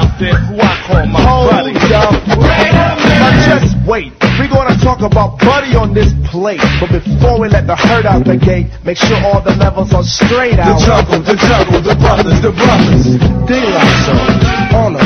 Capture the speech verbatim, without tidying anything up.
out there who I call my Hold buddy. up. Now just wait. We gonna talk about Buddy on this plate. But before we let the herd out the gate, make sure all the levels are straight out. The trouble, the trouble, the brothers, the brothers. Dig like so. On the